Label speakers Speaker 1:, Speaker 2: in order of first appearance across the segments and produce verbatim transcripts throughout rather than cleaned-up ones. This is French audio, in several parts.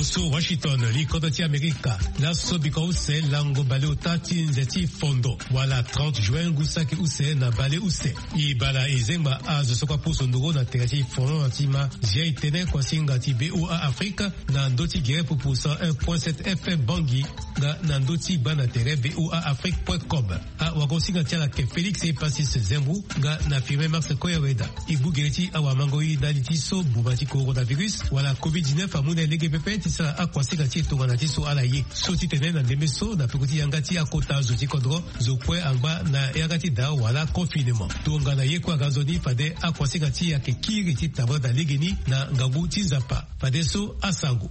Speaker 1: Oso Washington likodati Amerika la sobika use lango bale utati nzeti fondo wala trente juin gusaki use na bale use ibala ezemba azo soka puso ndoro na terati fondo antima zia itene kwa singa ti B O A Afrika na ndoti gere pupusa un point sept F M Bangi ga na ndoti bana tere B O A Afrique point com a wakosinga tiala ke Felix e Pasis Zembu ga na firme Mars Koyaweda ibu gereti awa mangoi daliti so bubati coronavirus wala covid dix-neuf amune lege pepe tisa akwasika ti tongana ti so ala ye so ti tene na ndembe so na pekuti yangati akota zo ti kodro zo kwe amba na yangati da wala confinement tongana ye kwa gazoni fade akwasika ti yake kiri ti tabra da legeni na ngabu ti zapa fade so asangu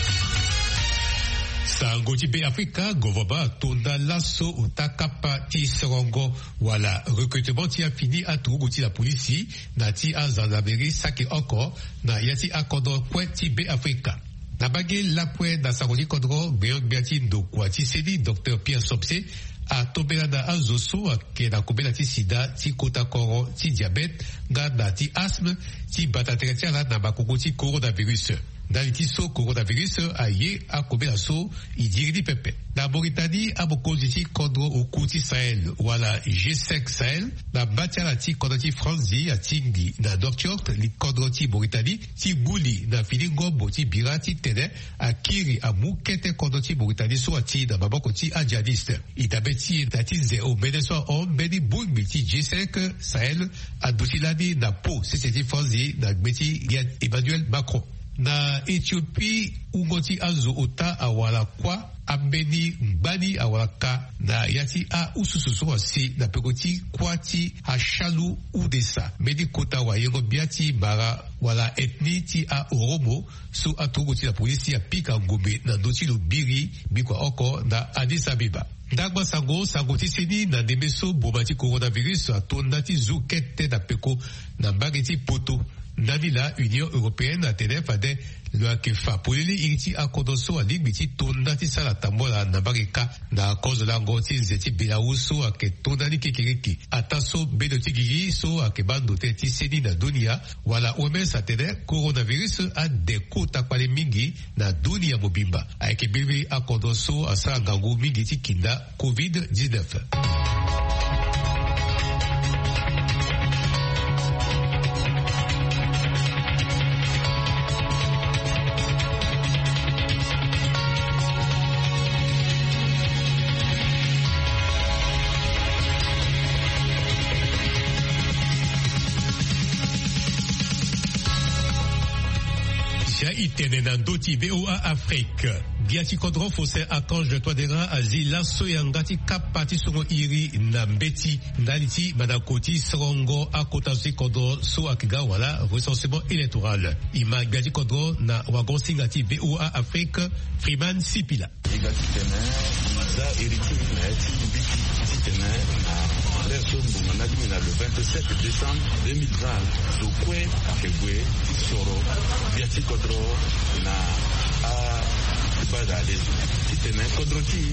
Speaker 1: Sango ti be Afrika govaba tonda lasso utakapa ti serongo wala recrutement ti a fini a tugu ti la police na ti a zanaberi sake oko na yati akodo kwe ti be Afrika. Na bage la kwe da sango ti kodro beyon biati ndo kwa ti sedi Docteur Pierre Sopse a tobela da azoso a ke na kobela ti sida ti kota koro ti diabète ga da ti asthme ti batatere ti ala na bakoko ti coronavirus. Dans ti so coronavirus a ye a kobela so i diri di pepe. Na Mauritanie a bokozi ti kodro au kouti Sahel wala G cinq Sahel na batiala ti kodro ti Franzi a tingi na Doktiort li kodro ti Mauritanie ti buli na filingombo ti bira ti tene a kiri a mukete kodro ti Mauritanie so a ti na maboko ti a jihadiste. Itabe ti ta ti ze o meneso on beni bugmi ti G cinq Sahel a dusilani na po se ti Franzi na gbeti Emmanuel Macron. Na Ethiopie ungoti azo ota awala kwa ambeni mbani awala ka na yati a usususu wasi na pekoti kwati hashalu udesa medi kota wa yengo biati bara wala etni ti a oromo so atugoti la polisi ya pika ngombe na doti lubiri bikwa oko na Addis Abeba. Dagba sango sango ti seni na demeso bomati coronavirus atonda ti zukete na peko na bageti poto. Nani la Union Européenne a tene fade lo akefa polele iriti akodoso a ligbiti tonda ti sala tambola na barika na cause la ngoti zeti Belaruso ake tonda ni kekiriki ataso bedo ti gigi so ake bando te ti seni na dunia wala O M S a tene coronavirus a deko takwale mingi na dunia mobimba ake bibi akodoso a sala ngangu mingi ti kinda covid dix-neuf. Itene na ndoti B O A Afrique. Giati kodro fose akange de Toadera azi laso yangati kapati songo iri na mbeti ndaliti manakoti serongo akotasi kodro so akiga wala recensement électoral. Ima giati kodro na wagon singati B O A Afrique Freeman Sipila.
Speaker 2: Giati tene za iriti na eti mbiti tene na leso mbunganadi na le vingt-sept décembre deux mille vingt so kwe akegwe soro giati kodro na a bada leso titene kodro ti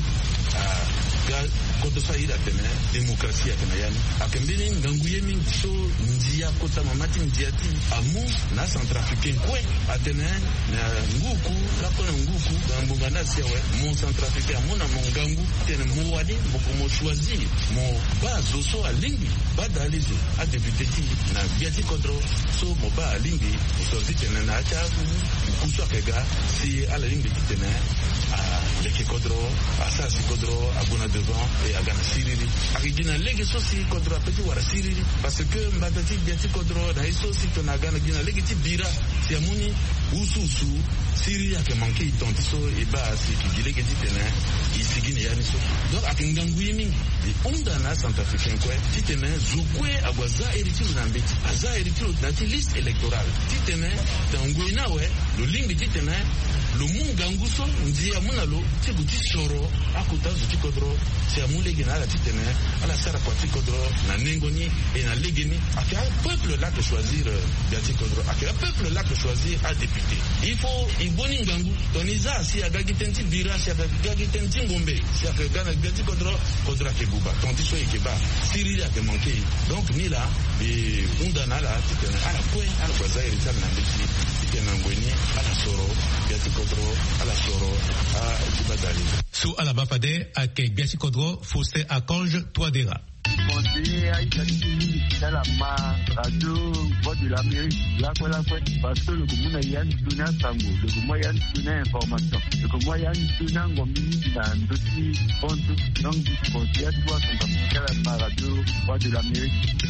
Speaker 2: a ga kodo saida tene demokrasia tene yani akembili nganguye mingi so ndia kota mamati ndia ti amu na centrafricain kwe atene na nguku la kona nguku ngambunga nasi we mon centrafricain amuna mongangu tene mo wadi boko mo choisir mo bazo so alingi bada leso a député ti na biati kodro so mo ba alingi so tene na acha kuso kega si ala lingi tene a leki kodro asasi kodro abuna devant et agana siriri akigina legi so si kodro apeti wara siriri parce que mbadati biati kodro na iso si tona gana gina legi ti bira si amuni ususu siriri ake manke itonti so eba si kigilege ti tene isigine yani so donc akingangu yimi di onda na centrafricain kwe ti tene zukwe agwaza eriti na mbeti aza eriti na ti liste électorale ti tene tangu inawe lo lingi ti tene lo mungangu so ndia munalo ti guti soro akuta zuti kodro si amulegi na la ti tene ala sara kwa ti kodro na nengoni et na legeni aka peuple là de choisir biati kodro aka peuple là de choisir a député il faut iboni ngangu toniza si agagi tenti bira si agagi tenti ngombe si aka gana biati kodro kodro ke buba tonti so ikeba siri ya ke manqué donc ni là et undana la ti tene ala kwe ala kwa zairi tana na mbiti kenangweni ala soro biati kodro ala soro a tibadali
Speaker 1: so ala mafade ake biati kodro Faustin Archange Touadéra.
Speaker 3: Conseiller à Italie, c'est la ma radio voix de l'Amérique, là quoi là quoi, parce que le commun a yann tuna sango, le commun yann tuna information, le commun yann tuna ngomini dans d'autres comptes, donc du conseiller à toi, c'est la ma radio voix de l'Amérique.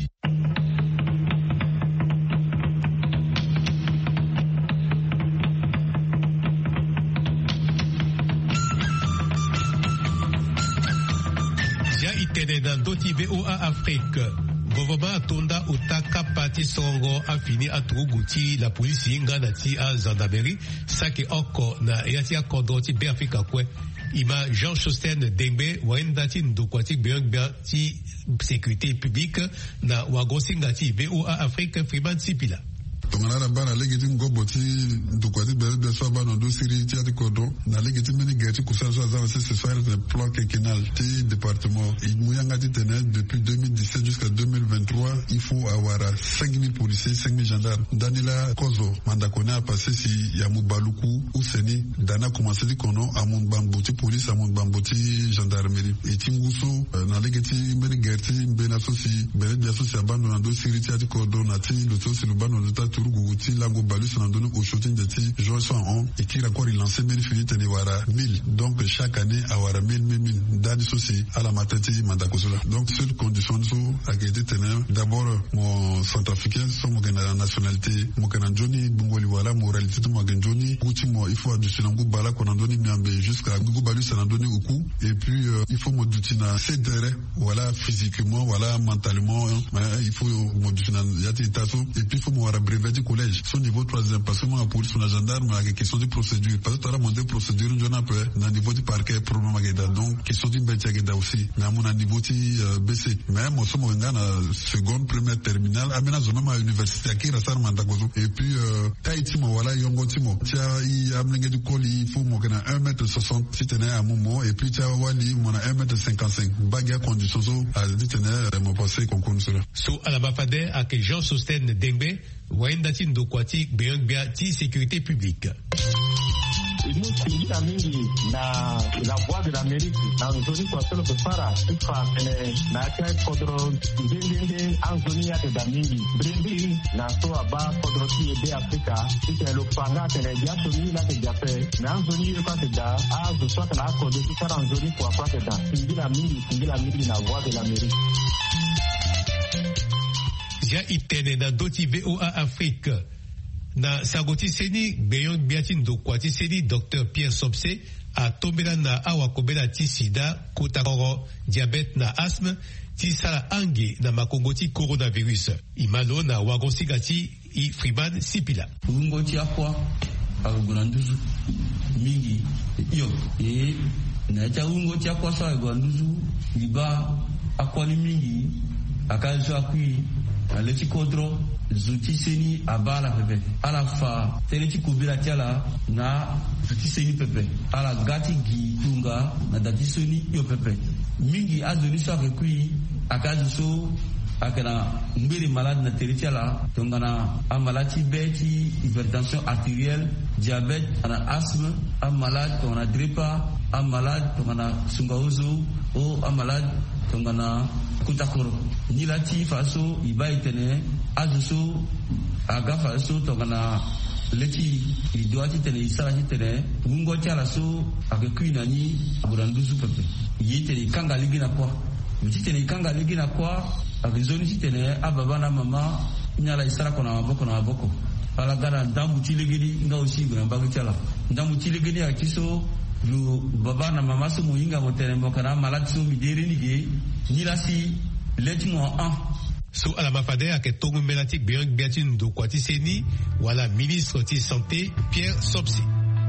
Speaker 1: Itene dans Doti V O A Afrique. Gouvernement Tonda Utaka Pati Songo a fini à Tourouguti, la police Nganati à Zandaberi, Sake Oko na Yati a Kondoti Be Afrika Kwe. Ima Jean Chosten Dengbe, Wendati Ndokwati Beangba Ti Sécurité Publique, na Wagosingati V O A Afrique, Freeman Sipila.
Speaker 4: Tongana bana legitim go boti dukwati bere de so bana do siri ti ati kodo na legitim meni gati kusa so azama c'est ce le plan quinquennal ti département il mouyanga ti tenait depuis deux mille dix-sept jusqu'à deux mille vingt-trois il faut avoir cinq mille policiers cinq mille gendarmes Danila Kozo mandakone a passé si ya Mubaluku ou Seni dana commencé di kono amon bamboti police amon bamboti gendarmerie et tinguso na legiti meni gati bena so si bere de so si abandona do siri ti ati kodo na ti le so si le bano de Tourouguti, Lango Balus, on a donné au shooting de Ti, Joël Sohan, et qui encore il lancé mille finit et voilà mille. Donc chaque année, avoir mille, mille, mille. Dadi Sosi, à la matati, Mandakosola. Donc, seule condition de a été tenue. D'abord, mon centrafricain, son mon nationalité, mon canan Johnny, Bungoli, voilà, mon réalité de mon Johnny, Gouti, moi, il faut additionner un goût bala qu'on a donné Miambe jusqu'à Gougou Balus, on a donné au coup. Et puis, euh, il faut modifier c'est derrière, voilà, physiquement, voilà, mentalement, hein, il faut modifier Yati Tasso, et puis il faut m'avoir brevet du collège. Son niveau troisième, parce que moi, la police, on a gendarme, il y a question de procédure. Parce que tu as monté procédure, on a peu, dans le niveau du parquet, problème à donc, question d'une bête à aussi. Mais à mon niveau, tu B C. Mais moi, je suis en seconde, première, terminale, aménage même à l'université, à qui Rassar Mandagozo. Et puis, euh, Taïtimo, voilà, Yongo Timo. Tu as, il y a amené du colis, il faut, moi, un mètre soixante, si tu es à Momo, et puis tu as Wali, mon un mètre cinquante-cinq. Baga condition, à dit, tu es, mon passé, qu'on connaît cela.
Speaker 1: So, à la Bafade, à que Jean Sosten Dengbe, Wendati Ndokwati Beangba Ti Sécurité Publique.
Speaker 3: Nous tuingia mingi na la voix de l'Amérique na nzoni kwa solo kupara ifa ene na kai kodro ndende anzoni ya de mingi brindi na so aba kodro ti ebe Afrika ite lo panga tene ya so ni na te jape na anzoni yo kwa te da a zo so na kodro ti sara anzoni kwa kwa te da tuingia mingi tuingia mingi na voix de l'Amérique.
Speaker 1: Ja itene na Doti V O A Afrique. Na Sagoti Seni, Beyon Biatin Dokwati Seni, Docteur Pierre Sopse, a tombé na awakobela ti sida, kotakoro, diabète na asthme, ti sala ange na makongoti coronavirus. Imalo na wagonsigati i Freeman Sipila.
Speaker 5: Ungoti akwa, agugulanduzu, mingi, iyo, e, na cha ungoti akwa sa agugulanduzu, iba akwa ni mingi, akazu akwi, aleti kodro, zuti seni abala pepe ala fa teleti kubira tiala na zuti seni pepe ala gati gi tunga na dati soni yo pepe mingi azoni so akui akazu so akana mbiri malade na teleti ala tongana amalati beti hypertension artérielle diabète ana asthme am malade tongana gripa am malade tongana sungauzo o am malade tongana kutakoro nilati faso ibaitene azuso agafa so tongana leti idoati tene isara tene mungo tiala so akekuina ni aburanduzu pepe yitene kanga ligina kwa mtitene kanga ligina kwa akizoni tene ababa na mama nyala isara kona maboko na maboko ala gara ndamu tilegedi nga usigo na mbagu tiala ndamu tilegedi akiso lu baba na mama so muinga motene mokana malati so midere nige nilasi leti mo an.
Speaker 1: So à la mafade à que Tongo Melatik Beyon Biatin Dokwati Seni, voilà ministre de Santé Pierre Sopse.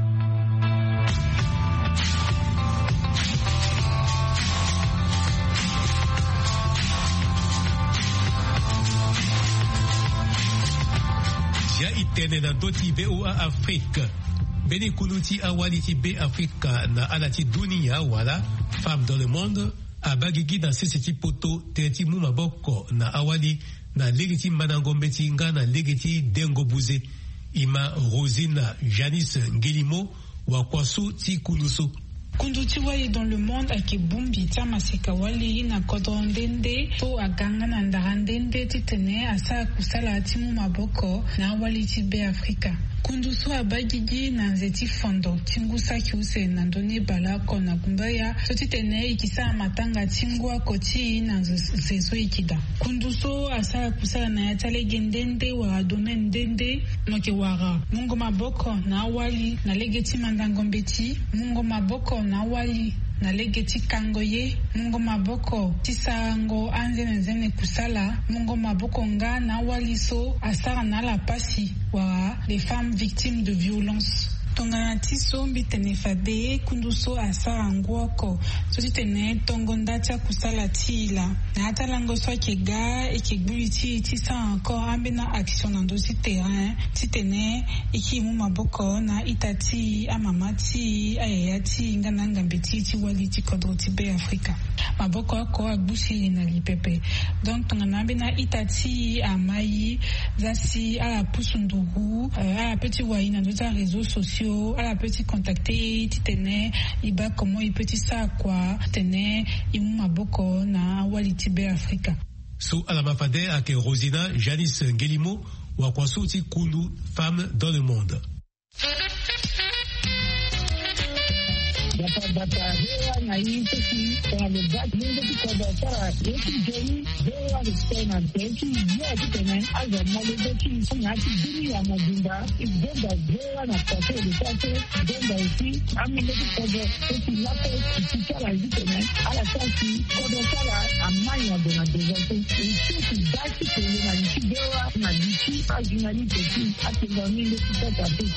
Speaker 1: Ja itene na Doti V O A Afrique. Bene Kuluti Awaliti B Africa na Alati Dunia, voilà, femme dans le monde. A bagigi na seseti poto teti mumaboko na awali na legeti manangombeti nga na legeti dengo buze ima Rosina Janice Ngelimo wa kwasu ti kuluso.
Speaker 6: Kunduti wali dans le monde ake bumbi tia masika wali na kodondende to aganga na ndarandende titene asa kusala atimu maboko na wali tibe Afrika. Kundusu abagigi na nzeti fondo tingusa kiuse na ndoni balako na gumbaya so titene ikisa matanga tingwa koti na zezo ikida. Kundusu asa kusala na yatale gendende wa adone ndende noke wara mungo maboko na wali na legeti mandangombeti mungo maboko na wali na legeti kangoye mungo maboko tisango anzene zene kusala mungo maboko nga na waliso asara na la pasi wa les femmes victimes de violence. Tongana tiso mbitene fade kunduso asara nguoko so titene tongo ndacha kusala tila na hata lango so kega ekegbuli ti tisa encore ambe na action na dosi terrain titene ikimu maboko na itati amamati ayayati ngana ngambeti ti wali ti kodro ti be Afrika maboko ako agbusi na lipepe donc tongana ambe na itati amayi zasi ala pusunduru ala petit wai na dosa réseaux sociaux à la petite contacter titene iba comment il petit ça quoi tene imu maboko na waliti be Afrika
Speaker 1: so ala mafade ake Rosina Janice Ngelimo wa kwasu ti kulu femme dans le monde.
Speaker 3: Data data hewa na hii teki kwa mbaki ndio kwa para yetu jeni hewa respect teki yeye tena aza mali teki nyati dini ya majumba ibenda hewa na pate de pate benda usi amile kwa teki lapo tikala tena ala teki kwa sala amanya dona dezote teki basi kwa na hewa na diki ajinali teki atendani ndio kwa teki.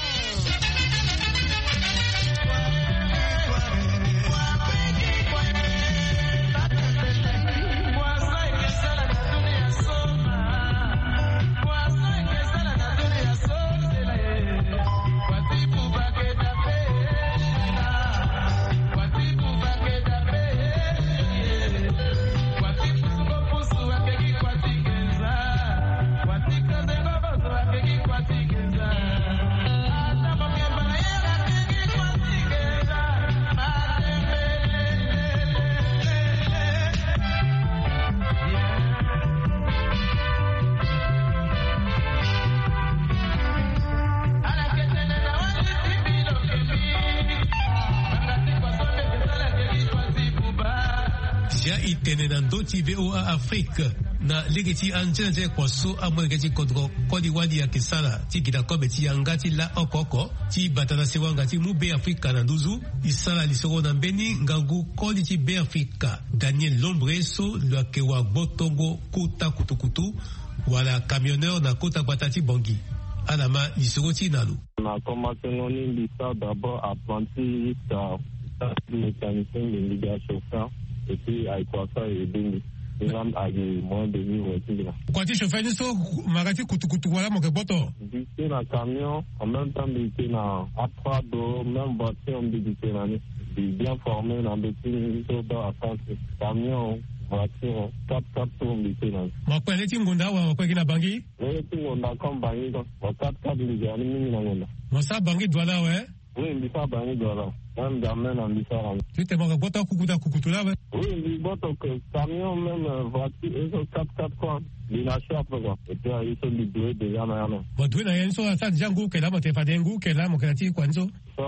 Speaker 1: Itene na ndoti V O A Afrique na legeti anjene kwa so amwegeti kodro kodi wadi ya kisala ti kita kobe ti yangati la okoko ti batana sewanga ti mu be Afrika na nduzu isala lisoro na mbeni ngangu kodi ti be Afrika Daniel Lombre so lwa kewa botongo kota kutukutu wala camionneur na kota batati bongi anama lisoro ti nalu
Speaker 3: na commencé noni lisa d'abord apprenti ça mécanicien de média chauffeur et puis à quoi ça et demi ngam agi mo de ni woti la
Speaker 1: kwa ti chauffeur ni so magati kutukutu wala mo ke boto
Speaker 3: bité na camion en même temps bité na après do même voiture on bité na ni bien formé na bité so do attente camion voiture quatre quatre on bité na
Speaker 1: mo kwa leti ngunda wa kwa kina bangi
Speaker 3: leti ngunda comme bangi ko quatre quatre ni jani ni na ngunda
Speaker 1: mo sa bangi douala we
Speaker 3: oui ndi sa bangi douala même d'amen en différent
Speaker 1: tu te mo boto kukuta kukutula we
Speaker 3: oui, les bottes que camion, même voiture, ils sont quatre quatre quoi. Il a cher après quoi. Et puis, ils sont libérés déjà maintenant.
Speaker 1: Bon, tu es un soir, ça, Django, qu'elle a, mon téléphone, qu'elle a, mon créatif, quoi, ça?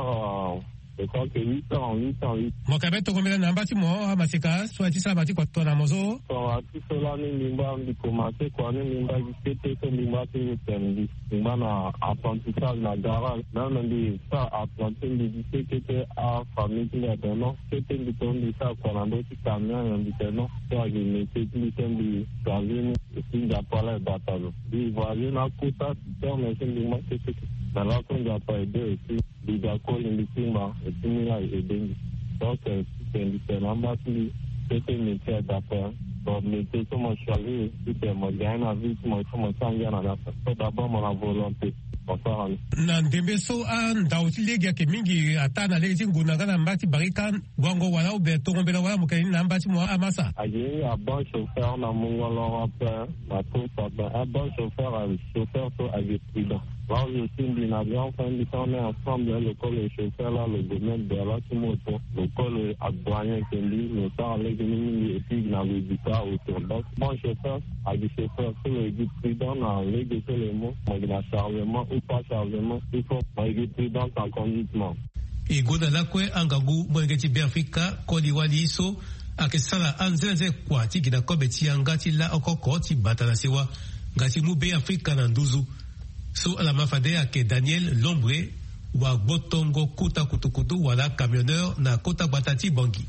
Speaker 3: Je crois que huit ans, huit ans, huit.
Speaker 1: Mon cabet, tu combien d'années, bâtiment, à Massika, soit tu sais, bâti, quoi, toi, à Mozo?
Speaker 3: Soit tu sais, là, nous, limba, nous, commencer, quoi, nous, limba, qui était, que limba, qui était, limba, na, apprentissage, na, garage. Même, on dit, ça, apprentissage, on dit, qui était, à, famille, qui était, non, qui était, on dit, ça, quoi, on dit, camion, on dit, non, soit, il mettait, qui était, dit, changer, et puis, il a pas l'air bataille. Il voyait, na, couta, c'est, on dit, limba, qui était, dans la, on a pas aidé, et puis, il a collé, il dit, et puis, là, il est dingue. Donc, c'est différent, mais c'était un métier d'après. Donc, métier, comment je suis allé, c'était mon gain à vie, comment je suis allé à la fin. D'abord, mon volonté.
Speaker 1: Na ndembe so a ndauti legi yake mingi ata na legi nguna na mbati barikan gwango wala ube tongombela wala mukeni na mbati mwa amasa
Speaker 3: aje a bon chauffeur na mungolo après na tout ça un bon chauffeur un chauffeur so avec prudent Là, je suis une avion, on est ensemble, l'école le chauffeur, là, le domaine de la Timoto, l'école à doyen qui dit, nous sommes avec une et puis il n'avait dit pas autour. Donc, mon chauffeur, à du chauffeur, c'est le guide prudent, dans les deux éléments, il a chargement ou pas chargement, il faut un guide prudent en conduitement.
Speaker 1: Et Godala kwe angagu mwengeti Afrika kodi wali iso akesala anzenze kwa tiki na kobeti angati la okoko ti batana sewa ngati mube Afrika na nduzu. So ala mafade ake Daniel Lombre wa botongo kuta kutukutu wala camionneur na kota batati bangi.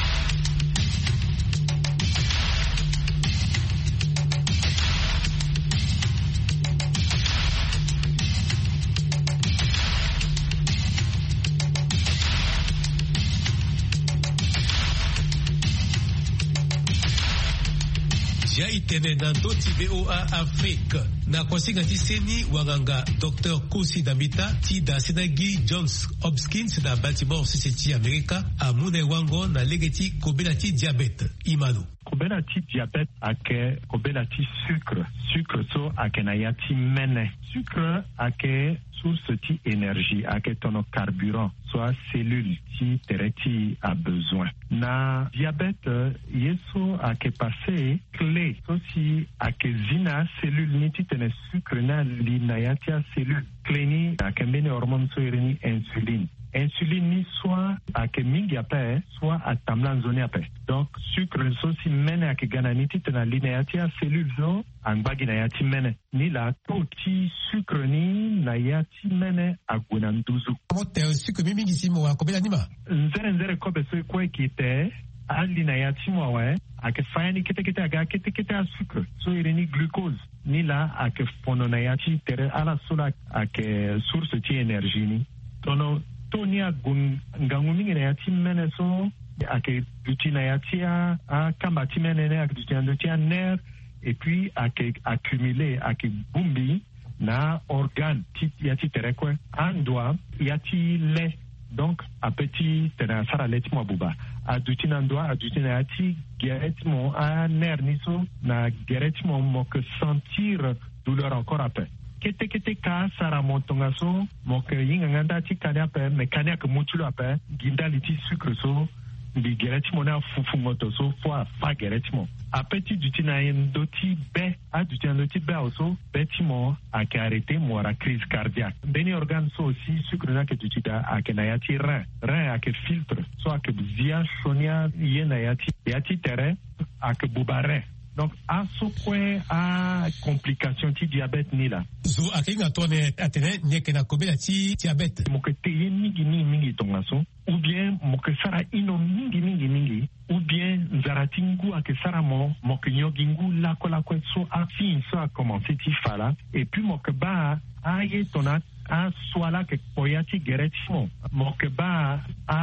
Speaker 1: Ja itene na doti V O A Afrique na konsinga ti seni wanganga docteur Kosi Dambita ti da Senagi Johns Hopkins na Baltimore City America amune wango na legeti kobela ti diabète imano.
Speaker 3: Kobela ti diabète ake kobela ti sucre sucre so ake na ya ti mene sucre ake source ti énergie ake tono carburant soit cellule ti tereti a besoin na diabète yeso ake passé clé so si ake zina cellule ni ti tene sucre na li na ya ti a cellule clé ni ake mene hormone so ni insuline insuline ni soit ake mingi ape soit a tamlan zone ape donc sucre so si mene ake gana ni ti tena li na ya ti a cellule zo angbagi na ya ti mene ni la to ti sucre ni na ya ti mene aguna nduzu
Speaker 1: mote sucre mi mingi simo wa kobela nima
Speaker 3: nzere nzere kobe so kwe kite ali na ya ti mo we ake fayani kete kete aga kete kete a sucre so ireni glucose ni la ake fono na ya ti tere ala sola ake source ti énergie ni tono Tony a gangumingi na yati mene so ake duti na yati a kambati mene ne ake duti na duti a nerf et puis ake accumulé ake bumbi na organe ti yati terekwe andwa yati le donc a petit tena sara leti mo buba a duti na ndwa a duti na yati gereti mo a nerf niso na gereti mo mo que sentir douleur encore après. Kete kete ka sara montonga so moke yinga nganda ti kanya pe me kanya ke mutulo ape ginda liti sucre so li gereti mo na fufu moto so fo a fa gereti mo apeti duti na yendo ti be a duti na ti be also beti mo a ke arrêter mo ra crise cardiaque beni organe so aussi sucre na ke duti da a ke na ya ti rein rein a ke filtre so a ke zia shonia ye na ya ti ya ti tere a ke bubare. Donc, à ce point, à complication ti diabète ni là.
Speaker 1: Zo akinga tone atene nyeke na kobela ti diabète.
Speaker 3: Mo ke teye mingi mingi mingi tonga so, ou bien mo ke sara ino mingi mingi mingi, ou bien nzaratingu ake sara mo mo ke nyogingu la ko la ko so a fin so a commencé ti fala et puis mo ke ba aye tona a swala ke poyati geretimo mo ke ba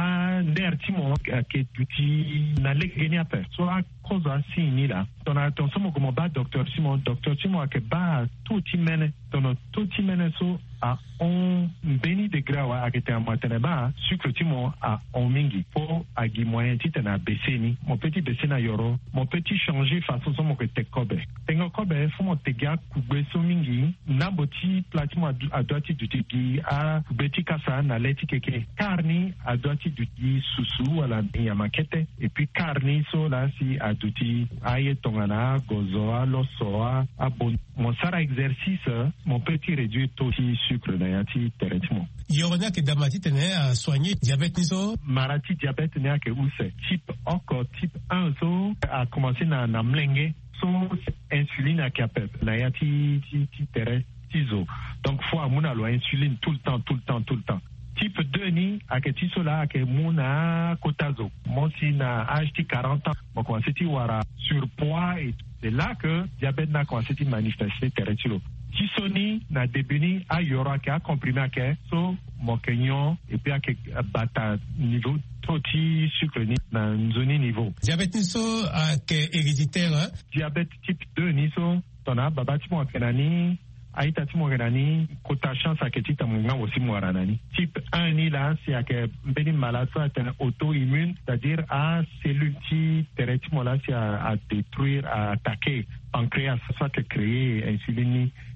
Speaker 3: a nertimo ke tuti na legeni ape so a koza sini la tona ton somo como ba docteur Simon docteur Simon ke ba tuti mene tono tuti mene so a on beni de grawa a ke te amatene ba sucre timo a on mingi po a gi moyen ti tena beseni mon petit besena yoro mon petit changer façon somo ke te kobe tengo kobe fo mo te ga kugbe so mingi na boti platimo a doati du tiki a beti kasa na leti keke karni a doati du tiki susu wala ya makete et puis karni so la si a duti aye tongana gozoa losoa a bon mon sara exercice mon petit réduit taux de sucre na yati traitement
Speaker 1: yorona ke damati tene a soigner diabète niso
Speaker 3: marati diabète ne ke use type encore type un so a commencé na na mlenge so insuline a kapep na yati ti ti tere tizo donc faut amuna lo insuline tout le temps tout le temps tout le temps type deux ni ake tisola ake muna kotazo moi si na âge ti quarante ans mo commencé ti wara surpoids et c'est là que diabète na commencé ti manifester teretilo tisoni na debuni a yoro ake a comprimé ake so mo kenyon et puis ake bata niveau toti sucre ni na nzoni niveau
Speaker 1: diabète niso ake héréditaire hein?
Speaker 3: Diabète type deux ni so tona babati mo kenani aita ti morenani kota chance aketi ta munga aussi moranani type un ni là c'est que beni maladie est auto-immune c'est-à-dire à cellule qui tereti mola c'est à, à détruire à attaquer pancréas ça que créer insuline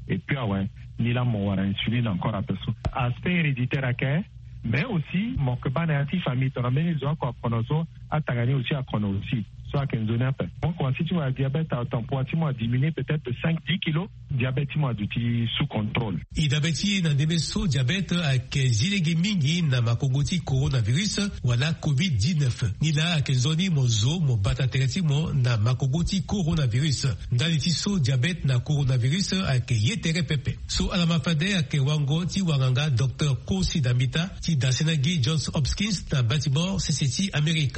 Speaker 3: et puis ah ouais ni la mo wara insuline encore à peso aspect héréditaire à mais aussi mon que ban anti famille ton amène zo ko konozo atangani aussi à kono aussi soit qu'un zone après donc si tu as diabète à ton poids tu m'as diminué peut-être de cinq à dix kilos diabète tu m'as duti sous contrôle
Speaker 1: i diabète na demeso diabète ak zilege mingi na makongoti coronavirus wala covid dix-neuf ni la ak zoni mozo mo batatereti mo na makongoti coronavirus ndali ti so diabète na coronavirus ak yetere pepe so ala mafade ak wango ti wanganga docteur Kosi Damita ti dasenagi Johns Hopkins na Baltimore C C T America.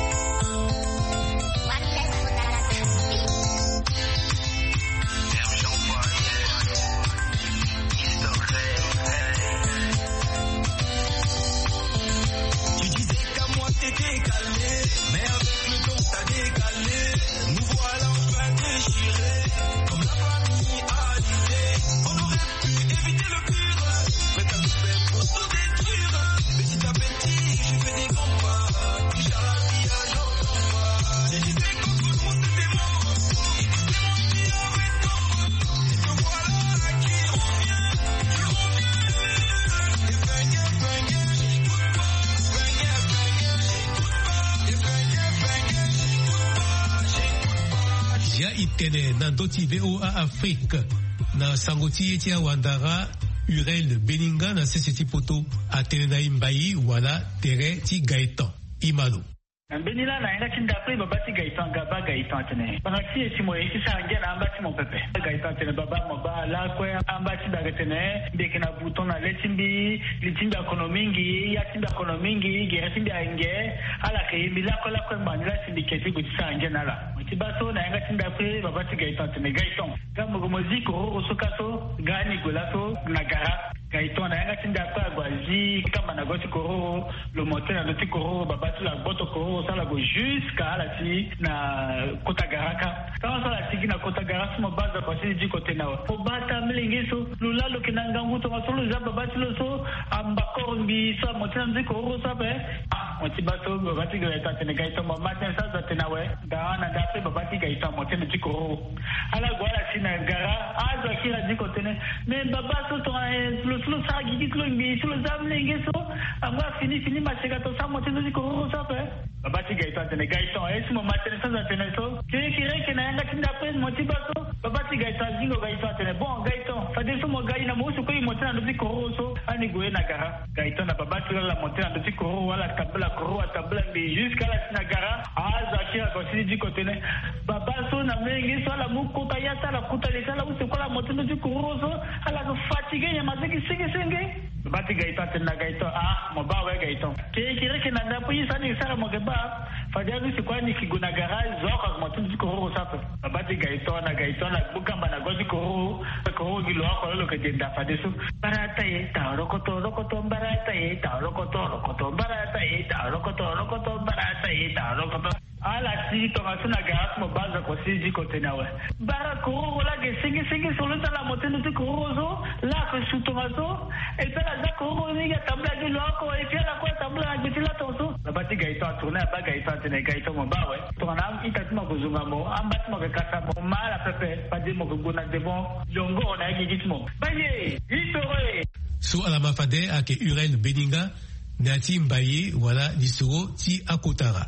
Speaker 1: Itene nandoti V O A Afrique na sangoti etia wandara Urel Beninga na seseti poto atene na imbayi wala tere ti Gaëtan Imalo.
Speaker 7: Benila na inga tinda pre babati Gaëtan gaba Gaëtan tene. Panaki esi mo esi sanga na ambati mon pepe. Gaëtan tene baba mo ba la ko ambati da tene deke na bouton na letimbi litimbi ekonomingi ya timbi ekonomingi gertimbi ange ala ke bila ko la ko mbandila sindiketi guti sanga na la. Tibaso na inga tinda pre babati Gaëtan tene Gaëtan. Kama go moziko ro sokaso gani golato nagara Gaëtan na inga tinda kwa gwazi kama na goti koro lo motel na goti koro babati la boto koro sala go jusqu'à la ti na kota garaka quand sala tiki na kota garaka mo baza kwa si di kote na o bata mlingiso lulalo kinanga nguto masolo za babati lo so ambakoro mbi sa motel nziko ro sabe ah motibato babati Gaëtan tene Gaëtan mo matin sa za tena we da na da pe babati Gaëtan motel nziko ro ala gwala sina gara aza kila di kote ne mais babaso to lo lo sa gidi klo mbi so za mlingiso amba fini fini maseka to sa motel nziko ro sabe babati Gaëtan tene Gaëtan esi mo matene sa tene so kire kire kena yanga tinda pe motibaso babati Gaëtan zingo Gaëtan tene bon Gaëtan fade so mo gai na mo so ko motena ndo koroso ani goe na gara Gaëtan na babati la motena ndo koro wala tabla koro tabla bi jusqu'à la sinagara aza kia ko si di kotene babaso na mengi so la muko tayata la kuta le sala uso ko la motena ndo koroso ala ko fatigue ya mazeki senge senge babati Gaëtan tene na Gaëtan ah mo ba we Gaëtan kire kire kena na po yisa ni sara mo ba fadialu si kwani kiguna garage zoko motunzi koro sape babati Gaëtan na Gaëtan na bukamba na gozi koro koro gilo ko lo ke denda fadesu barata e ta rokoto rokoto barata e ta rokoto rokoto barata e ta rokoto rokoto barata e ta rokoto ala si to masuna gas mo baza ko si di ko tenawe bara koro la ke singi singi solo la motunzi koro zo la ko su to maso e pela za koro ni ya tabla di lo ko e pela ko tabla di la to so babati Gaëtan tourna ba Gaëtan tene Gaëtan mo bawe to na itatuma ko zunga mo ambat mo ka kasa mo mala pepe padi mo ko guna de bon longo na gitmo baye itore
Speaker 1: so ala mafade ak Urel Beninga nati mbaye wala disoro ti akotara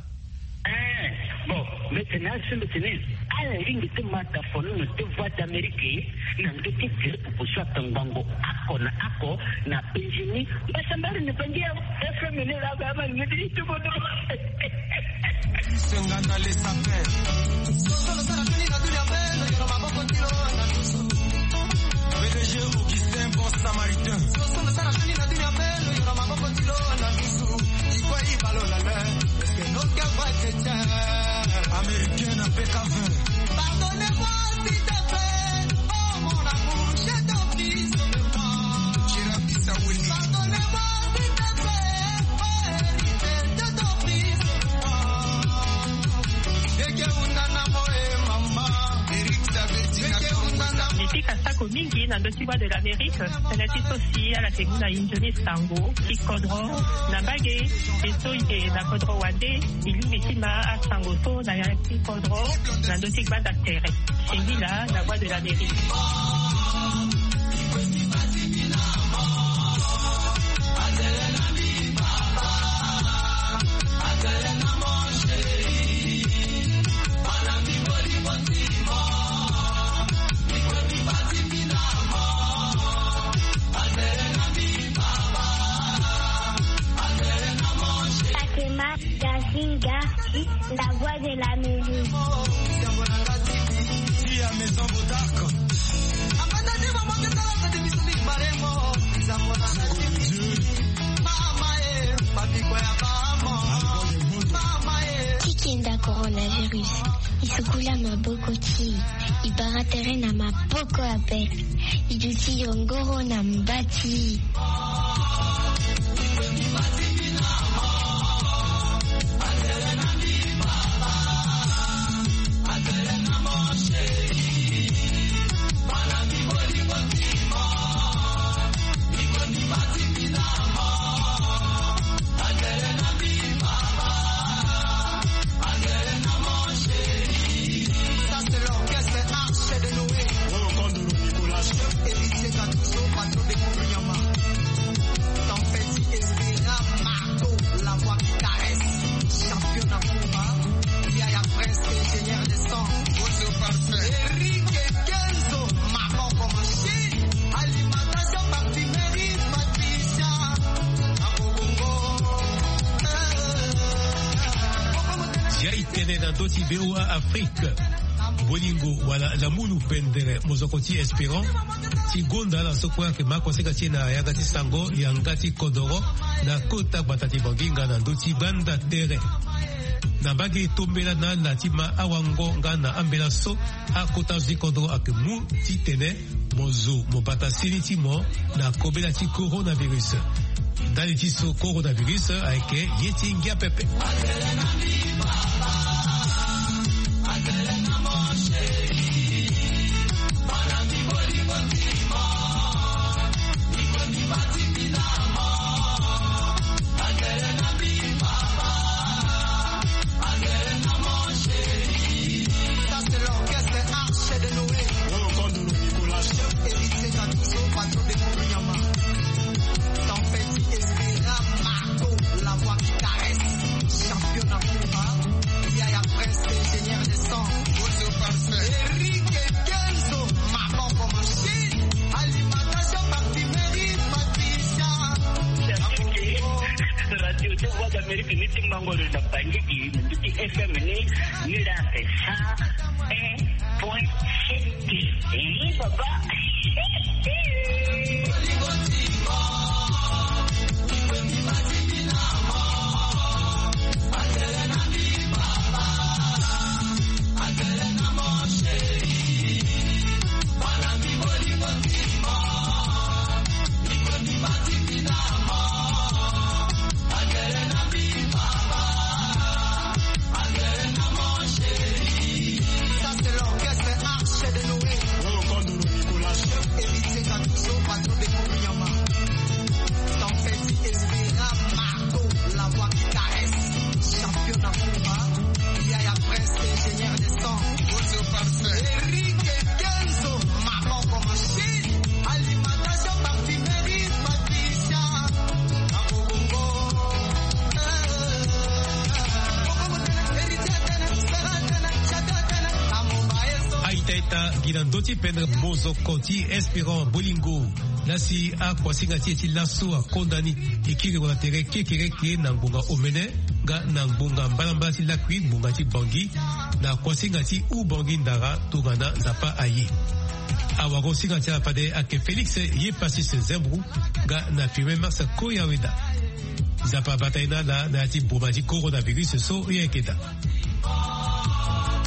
Speaker 8: eh bon maintenant c'est le tennis ala ringi te mata fono te voix d'Amérique na ndoti ke pour soit tangango ako na ako na penjini basambari ne pengia F M ne la ba ma ne di to bodo
Speaker 9: sengana les sapins solo sana tunika tulia pendo yo mama kontilo na nusu P D G Augustin bon samaritain solo sana tunika tulia pendo yo mama kontilo na nusu ikwa ibalo la la est-ce que non ka va tete américaine P K vingt pardonnez-moi s'il te plaît oh mon amour je t'en prie sauve-moi Chira Pisa Willy pardonnez-moi s'il te plaît oh hérité je t'en prie sauve-moi Eke unana moe mama Eric Sabetina
Speaker 10: Nipika sako mingi na ndotiwa de l'Amérique, senati sosi ala teguna injoni sango, kikodro, na bage, eto ite na kodro wade, ilu mitima a sango so na ya kikodro, na ndotik banda tere. Shengila na voix de l'Amérique.
Speaker 11: Kinga, la voix de l'Amérique.
Speaker 12: Tikinda coronavirus. Isukula mabokoti. Ibaratere na maboko ape. Iduti yongoro na mbati.
Speaker 1: B O A Afrique bolingo wala la mulu pendere mozokoti espérant ti gonda la sokwa ke makoseka tina yagati sango yangati kodoro na kota batati banginga na ndoti banda tere na bagi tombela na latima awango ngana ambela so akota zi kodoro akemu ti tene mozo mobata siniti mo na kobela ti coronavirus dali ti so coronavirus aike yeti ngia pepe
Speaker 8: Amerika ni timbangolo na bangiki ndi F M ni ni la pesa un point sept eh baba
Speaker 1: Doti pendre mozo koti espérant bolingo nasi a kwasinga tieti lasso a kondani ikiri wala tere kekere ke na ngunga omene ga na ngunga mbalamba ti lakwi ngunga ti bangi na kwasinga ti u bangi ndara tugana zapa ayi awa kosinga ti apade ake Félix ye pasis zembru ga na firme masa koya weda zapa bataina la na ti boma ti coronavirus so yekeda